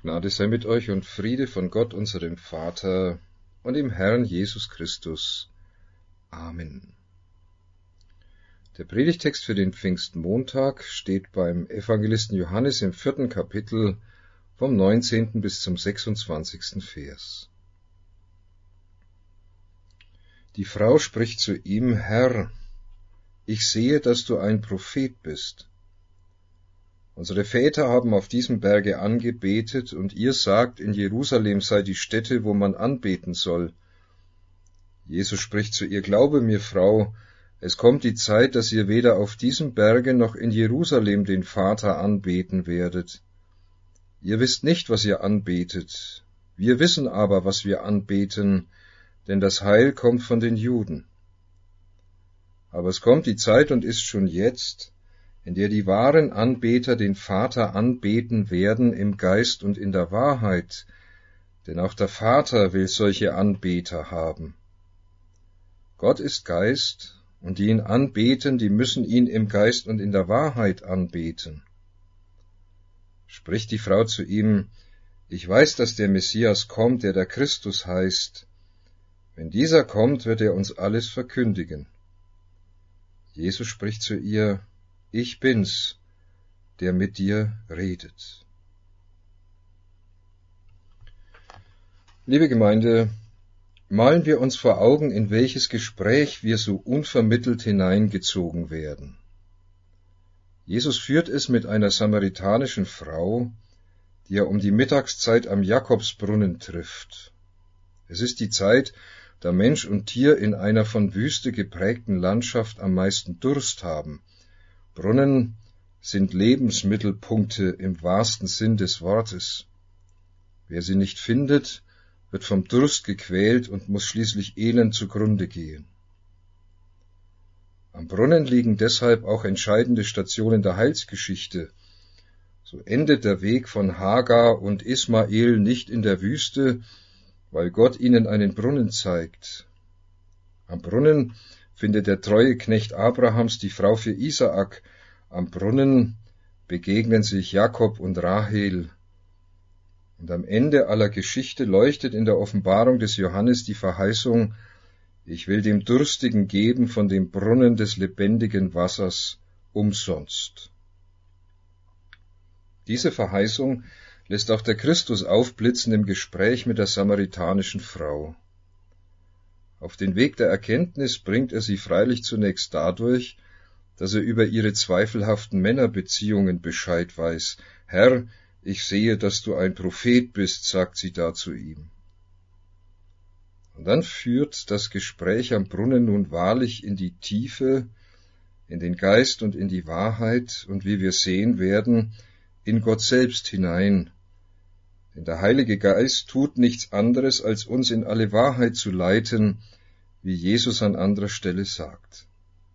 Gnade sei mit euch und Friede von Gott, unserem Vater und dem Herrn Jesus Christus. Amen. Der Predigtext für den Pfingstmontag steht beim Evangelisten Johannes im 4. Kapitel vom 19. bis zum 26. Vers. Die Frau spricht zu ihm: Herr, ich sehe, dass du ein Prophet bist. Unsere Väter haben auf diesem Berge angebetet, und ihr sagt, in Jerusalem sei die Stätte, wo man anbeten soll. Jesus spricht zu ihr: Glaube mir, Frau, es kommt die Zeit, dass ihr weder auf diesem Berge noch in Jerusalem den Vater anbeten werdet. Ihr wisst nicht, was ihr anbetet. Wir wissen aber, was wir anbeten, denn das Heil kommt von den Juden. Aber es kommt die Zeit und ist schon jetzt, in der die wahren Anbeter den Vater anbeten werden im Geist und in der Wahrheit, denn auch der Vater will solche Anbeter haben. Gott ist Geist, und die ihn anbeten, die müssen ihn im Geist und in der Wahrheit anbeten. Spricht die Frau zu ihm: Ich weiß, dass der Messias kommt, der Christus heißt. Wenn dieser kommt, wird er uns alles verkündigen. Jesus spricht zu ihr: Ich bin's, der mit dir redet. Liebe Gemeinde, malen wir uns vor Augen, in welches Gespräch wir so unvermittelt hineingezogen werden. Jesus führt es mit einer samaritanischen Frau, die er um die Mittagszeit am Jakobsbrunnen trifft. Es ist die Zeit, da Mensch und Tier in einer von Wüste geprägten Landschaft am meisten Durst haben. Brunnen sind Lebensmittelpunkte im wahrsten Sinn des Wortes. Wer sie nicht findet, wird vom Durst gequält und muss schließlich elend zugrunde gehen. Am Brunnen liegen deshalb auch entscheidende Stationen der Heilsgeschichte. So endet der Weg von Hagar und Ismael nicht in der Wüste, weil Gott ihnen einen Brunnen zeigt. Am Brunnen findet der treue Knecht Abrahams die Frau für Isaak. Am Brunnen begegnen sich Jakob und Rahel. Und am Ende aller Geschichte leuchtet in der Offenbarung des Johannes die Verheißung: Ich will dem Durstigen geben von dem Brunnen des lebendigen Wassers umsonst. Diese Verheißung lässt auch der Christus aufblitzen im Gespräch mit der samaritanischen Frau. Auf den Weg der Erkenntnis bringt er sie freilich zunächst dadurch, dass er über ihre zweifelhaften Männerbeziehungen Bescheid weiß. Herr, ich sehe, dass du ein Prophet bist, sagt sie da zu ihm. Und dann führt das Gespräch am Brunnen nun wahrlich in die Tiefe, in den Geist und in die Wahrheit und, wie wir sehen werden, in Gott selbst hinein. Denn der Heilige Geist tut nichts anderes, als uns in alle Wahrheit zu leiten, wie Jesus an anderer Stelle sagt.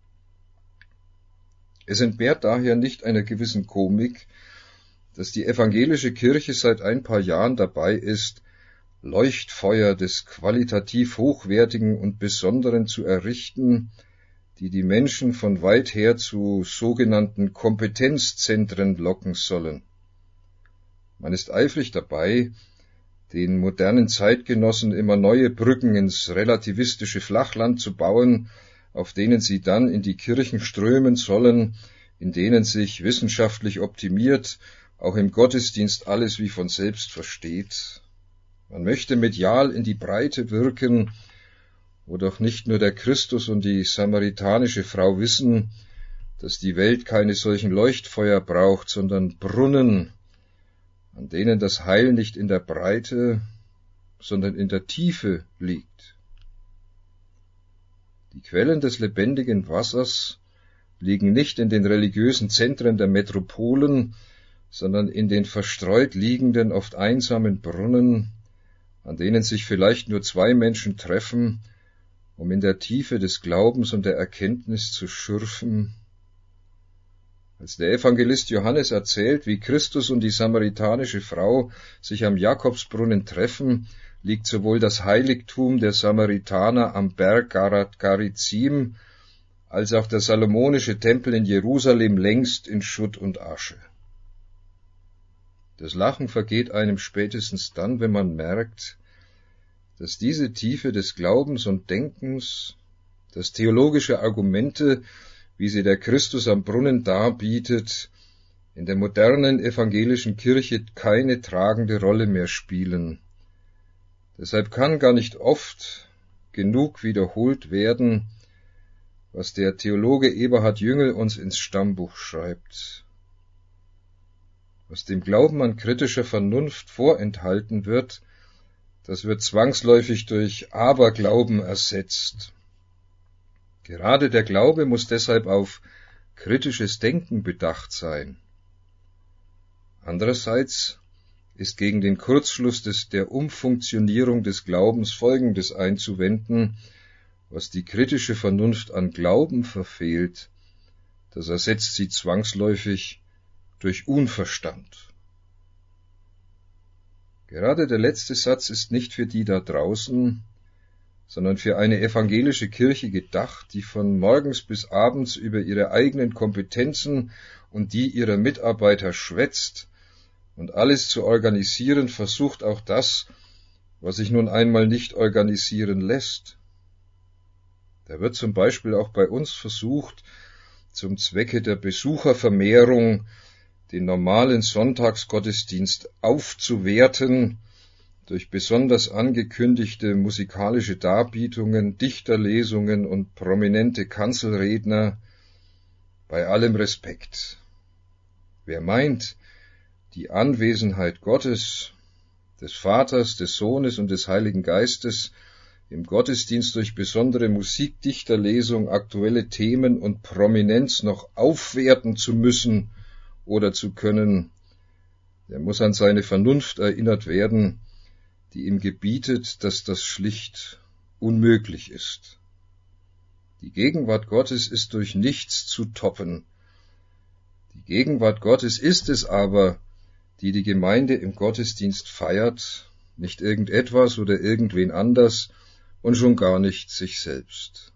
Es entbehrt daher nicht einer gewissen Komik, dass die evangelische Kirche seit ein paar Jahren dabei ist, Leuchtfeuer des qualitativ Hochwertigen und Besonderen zu errichten, die die Menschen von weit her zu sogenannten Kompetenzzentren locken sollen. Man ist eifrig dabei, den modernen Zeitgenossen immer neue Brücken ins relativistische Flachland zu bauen, auf denen sie dann in die Kirchen strömen sollen, in denen sich wissenschaftlich optimiert, auch im Gottesdienst alles wie von selbst versteht. Man möchte medial in die Breite wirken, wo doch nicht nur der Christus und die samaritanische Frau wissen, dass die Welt keine solchen Leuchtfeuer braucht, sondern Brunnen, an denen das Heil nicht in der Breite, sondern in der Tiefe liegt. Die Quellen des lebendigen Wassers liegen nicht in den religiösen Zentren der Metropolen, sondern in den verstreut liegenden, oft einsamen Brunnen, an denen sich vielleicht nur zwei Menschen treffen, um in der Tiefe des Glaubens und der Erkenntnis zu schürfen. Als der Evangelist Johannes erzählt, wie Christus und die samaritanische Frau sich am Jakobsbrunnen treffen, liegt sowohl das Heiligtum der Samaritaner am Berg Garizim als auch der salomonische Tempel in Jerusalem längst in Schutt und Asche. Das Lachen vergeht einem spätestens dann, wenn man merkt, dass diese Tiefe des Glaubens und Denkens, dass theologische Argumente, wie sie der Christus am Brunnen darbietet, in der modernen evangelischen Kirche keine tragende Rolle mehr spielen. Deshalb kann gar nicht oft genug wiederholt werden, was der Theologe Eberhard Jüngel uns ins Stammbuch schreibt. Was dem Glauben an kritischer Vernunft vorenthalten wird, das wird zwangsläufig durch Aberglauben ersetzt. Gerade der Glaube muss deshalb auf kritisches Denken bedacht sein. Andererseits ist gegen den Kurzschluss der Umfunktionierung des Glaubens Folgendes einzuwenden: Was die kritische Vernunft an Glauben verfehlt, das ersetzt sie zwangsläufig durch Unverstand. Gerade der letzte Satz ist nicht für die da draußen, sondern für eine evangelische Kirche gedacht, die von morgens bis abends über ihre eigenen Kompetenzen und die ihrer Mitarbeiter schwätzt und alles zu organisieren versucht, auch das, was sich nun einmal nicht organisieren lässt. Da wird zum Beispiel auch bei uns versucht, zum Zwecke der Besuchervermehrung den normalen Sonntagsgottesdienst aufzuwerten durch besonders angekündigte musikalische Darbietungen, Dichterlesungen und prominente Kanzelredner, bei allem Respekt. Wer meint, die Anwesenheit Gottes, des Vaters, des Sohnes und des Heiligen Geistes im Gottesdienst durch besondere Musik, Dichterlesung, aktuelle Themen und Prominenz noch aufwerten zu müssen oder zu können, der muss an seine Vernunft erinnert werden, die ihm gebietet, dass das schlicht unmöglich ist. Die Gegenwart Gottes ist durch nichts zu toppen. Die Gegenwart Gottes ist es aber, die die Gemeinde im Gottesdienst feiert, nicht irgendetwas oder irgendwen anders und schon gar nicht sich selbst.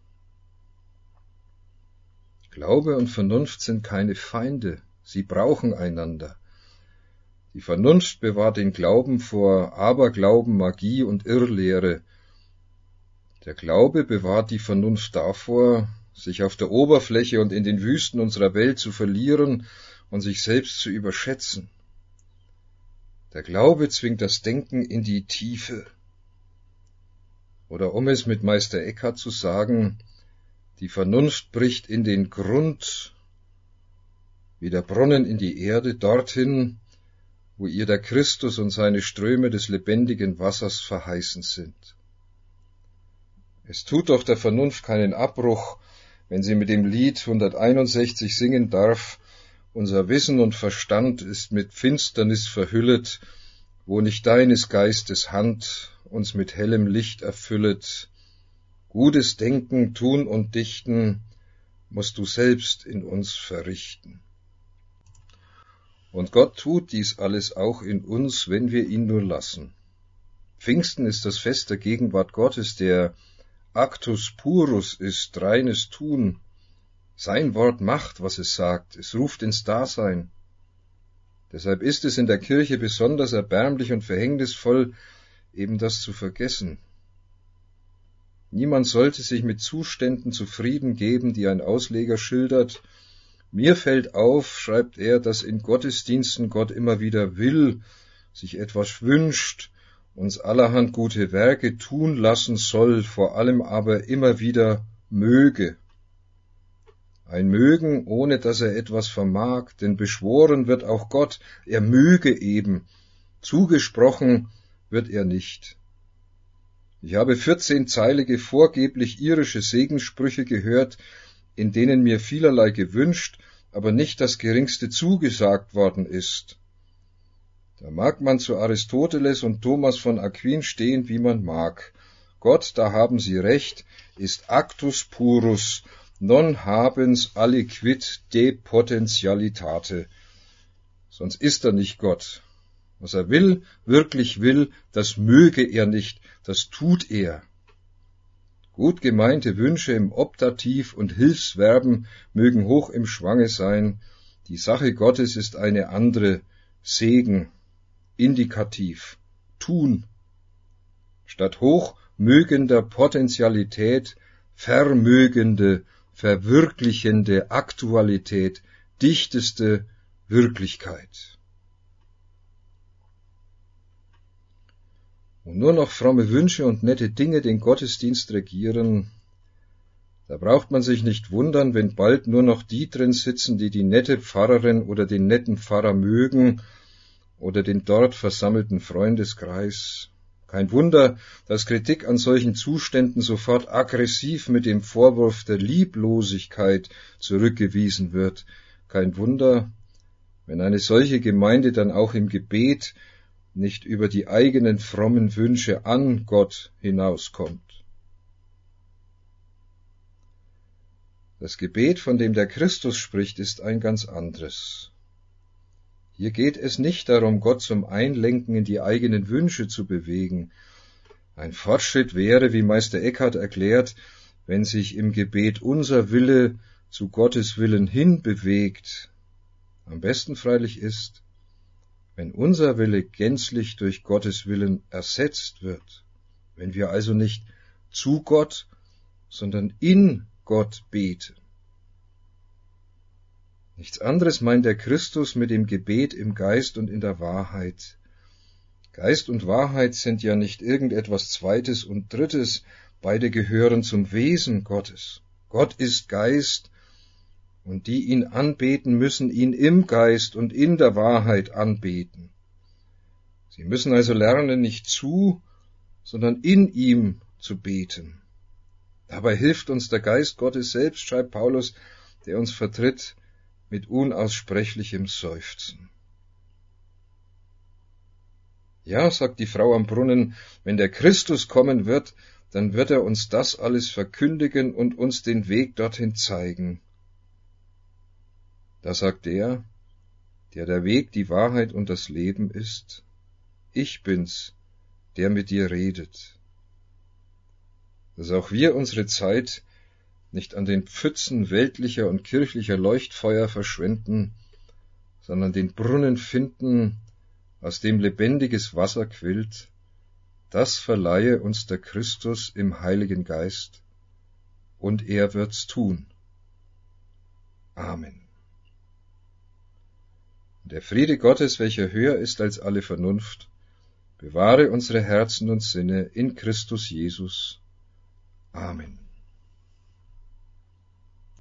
Glaube und Vernunft sind keine Feinde, sie brauchen einander. Die Vernunft bewahrt den Glauben vor Aberglauben, Magie und Irrlehre. Der Glaube bewahrt die Vernunft davor, sich auf der Oberfläche und in den Wüsten unserer Welt zu verlieren und sich selbst zu überschätzen. Der Glaube zwingt das Denken in die Tiefe. Oder um es mit Meister Eckhart zu sagen, die Vernunft bricht in den Grund, wie der Brunnen in die Erde, dorthin, wo ihr der Christus und seine Ströme des lebendigen Wassers verheißen sind. Es tut doch der Vernunft keinen Abbruch, wenn sie mit dem Lied 161 singen darf: Unser Wissen und Verstand ist mit Finsternis verhüllet, wo nicht deines Geistes Hand uns mit hellem Licht erfüllet. Gutes Denken, Tun und Dichten musst du selbst in uns verrichten. Und Gott tut dies alles auch in uns, wenn wir ihn nur lassen. Pfingsten ist das Fest der Gegenwart Gottes, der Actus purus ist, reines Tun. Sein Wort macht, was es sagt, es ruft ins Dasein. Deshalb ist es in der Kirche besonders erbärmlich und verhängnisvoll, eben das zu vergessen. Niemand sollte sich mit Zuständen zufrieden geben, die ein Ausleger schildert. Mir fällt auf, schreibt er, dass in Gottesdiensten Gott immer wieder will, sich etwas wünscht, uns allerhand gute Werke tun lassen soll, vor allem aber immer wieder möge. Ein Mögen, ohne dass er etwas vermag, denn beschworen wird auch Gott, er möge eben, zugesprochen wird er nicht. Ich habe 14-zeilige, vorgeblich irische Segenssprüche gehört, in denen mir vielerlei gewünscht, aber nicht das Geringste zugesagt worden ist. Da mag man zu Aristoteles und Thomas von Aquin stehen, wie man mag. Gott, da haben sie recht, ist actus purus, non habens aliquid de potentialitate. Sonst ist er nicht Gott. Was er will, wirklich will, das möge er nicht, das tut er. Gut gemeinte Wünsche im Optativ und Hilfsverben mögen hoch im Schwange sein. Die Sache Gottes ist eine andere, Segen Indikativ, tun, statt hochmögender Potentialität, vermögende, verwirklichende Aktualität, dichteste Wirklichkeit. Und nur noch fromme Wünsche und nette Dinge den Gottesdienst regieren, da braucht man sich nicht wundern, wenn bald nur noch die drin sitzen, die die nette Pfarrerin oder den netten Pfarrer mögen oder den dort versammelten Freundeskreis. Kein Wunder, dass Kritik an solchen Zuständen sofort aggressiv mit dem Vorwurf der Lieblosigkeit zurückgewiesen wird. Kein Wunder, wenn eine solche Gemeinde dann auch im Gebet nicht über die eigenen frommen Wünsche an Gott hinauskommt. Das Gebet, von dem der Christus spricht, ist ein ganz anderes. Hier geht es nicht darum, Gott zum Einlenken in die eigenen Wünsche zu bewegen. Ein Fortschritt wäre, wie Meister Eckhart erklärt, wenn sich im Gebet unser Wille zu Gottes Willen hinbewegt. Am besten freilich ist, wenn unser Wille gänzlich durch Gottes Willen ersetzt wird, wenn wir also nicht zu Gott, sondern in Gott beten. Nichts anderes meint der Christus mit dem Gebet im Geist und in der Wahrheit. Geist und Wahrheit sind ja nicht irgendetwas Zweites und Drittes, beide gehören zum Wesen Gottes. Gott ist Geist, und die ihn anbeten, müssen ihn im Geist und in der Wahrheit anbeten. Sie müssen also lernen, nicht zu, sondern in ihm zu beten. Dabei hilft uns der Geist Gottes selbst, schreibt Paulus, der uns vertritt mit unaussprechlichem Seufzen. Ja, sagt die Frau am Brunnen, wenn der Christus kommen wird, dann wird er uns das alles verkündigen und uns den Weg dorthin zeigen. Da sagt der Weg, die Wahrheit und das Leben ist, ich bin's, der mit dir redet. Dass auch wir unsere Zeit nicht an den Pfützen weltlicher und kirchlicher Leuchtfeuer verschwenden, sondern den Brunnen finden, aus dem lebendiges Wasser quillt, das verleihe uns der Christus im Heiligen Geist, und er wird's tun. Amen. Der Friede Gottes, welcher höher ist als alle Vernunft, bewahre unsere Herzen und Sinne in Christus Jesus. Amen.